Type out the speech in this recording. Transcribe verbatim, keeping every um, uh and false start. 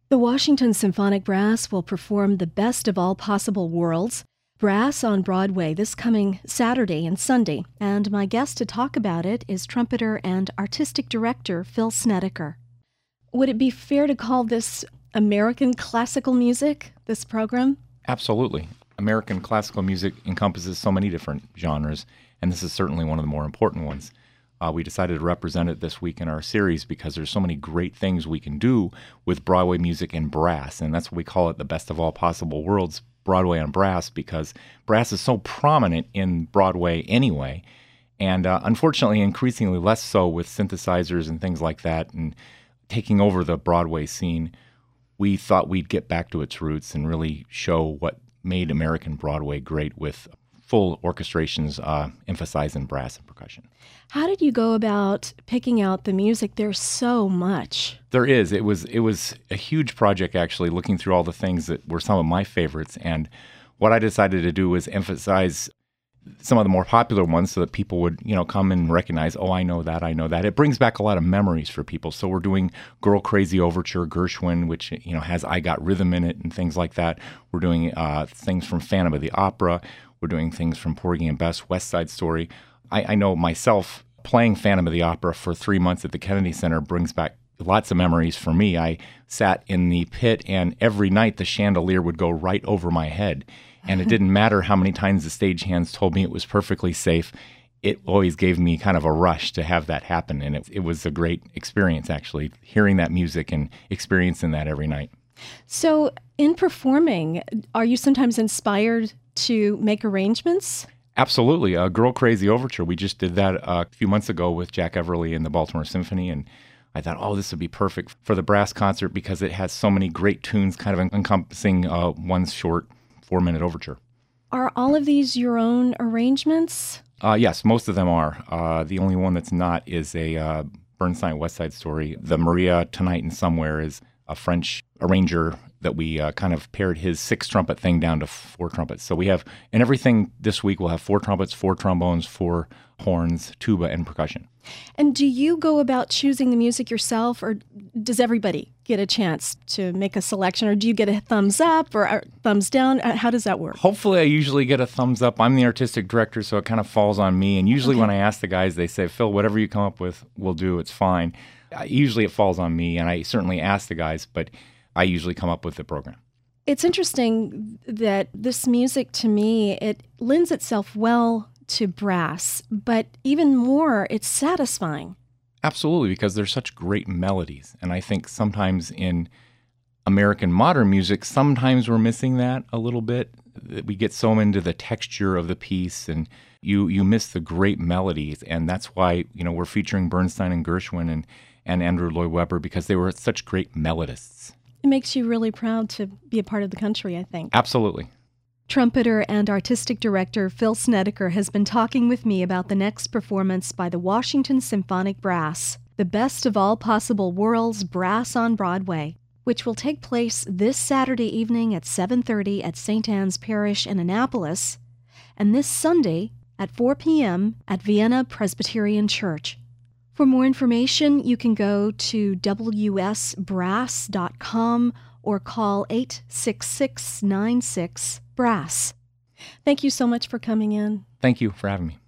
The Washington Symphonic Brass will perform The Best of All Possible Worlds, Brass on Broadway, this coming Saturday and Sunday. And my guest to talk about it is trumpeter and artistic director Phil Snedeker. Would it be fair to call this American classical music, this program? Absolutely. American classical music encompasses so many different genres, and this is certainly one of the more important ones. Uh, we decided to represent it this week in our series because there's so many great things we can do with Broadway music and brass, and that's what we call it, the best of all possible worlds, Broadway on brass, because brass is so prominent in Broadway anyway, and uh, unfortunately increasingly less so with synthesizers and things like that, and taking over the Broadway scene. We thought we'd get back to its roots and really show what made American Broadway great with full orchestrations uh, emphasizing brass and percussion. How did you go about picking out the music? There's so much. There is. It was it was a huge project, actually, looking through all the things that were some of my favorites. And what I decided to do was emphasize some of the more popular ones so that people would, you know, come and recognize, oh, I know that, I know that. It brings back a lot of memories for people. So we're doing Girl Crazy Overture, Gershwin, which, you know, has I Got Rhythm in it and things like that. We're doing uh, things from Phantom of the Opera. We're doing things from Porgy and Bess, West Side Story. I, I know myself playing Phantom of the Opera for three months at the Kennedy Center brings back lots of memories for me. I sat in the pit, and every night the chandelier would go right over my head. And it didn't matter how many times the stagehands told me it was perfectly safe. It always gave me kind of a rush to have that happen. And it, it was a great experience, actually, hearing that music and experiencing that every night. So in performing, are you sometimes inspired to make arrangements? Absolutely. Uh, Girl Crazy Overture, we just did that uh, a few months ago with Jack Everly and the Baltimore Symphony, and I thought, oh, this would be perfect for the brass concert because it has so many great tunes kind of encompassing uh, one short four-minute overture. Are all of these your own arrangements? Uh, yes, most of them are. Uh, the only one that's not is a uh, Bernstein West Side Story. The Maria Tonight and Somewhere is a French arranger that we uh, kind of pared his six-trumpet thing down to four trumpets. So we have, and everything this week we'll have four trumpets, four trombones, four horns, tuba, and percussion. And do you go about choosing the music yourself, or does everybody get a chance to make a selection, or do you get a thumbs up or a thumbs down? How does that work? Hopefully I usually get a thumbs up. I'm the artistic director, so it kind of falls on me. And usually Okay. when I ask the guys, they say, Phil, whatever you come up with, we'll do. It's fine. Uh, usually it falls on me, and I certainly ask the guys, but I usually come up with the program. It's interesting that this music, to me, it lends itself well to brass, but even more, it's satisfying. Absolutely, because there's such great melodies. And I think sometimes in American modern music, sometimes we're missing that a little bit. We get so into the texture of the piece, and you you miss the great melodies. And that's why, you know, we're featuring Bernstein and Gershwin and, and Andrew Lloyd Webber, because they were such great melodists. It makes you really proud to be a part of the country, I think. Absolutely. Trumpeter and artistic director Phil Snedeker has been talking with me about the next performance by the Washington Symphonic Brass, The Best of All Possible Worlds, Brass on Broadway, which will take place this Saturday evening at seven thirty at Saint Anne's Parish in Annapolis, and this Sunday at four p.m. at Vienna Presbyterian Church. For more information, you can go to w s brass dot com or call eight six six nine six brass. Thank you so much for coming in. Thank you for having me.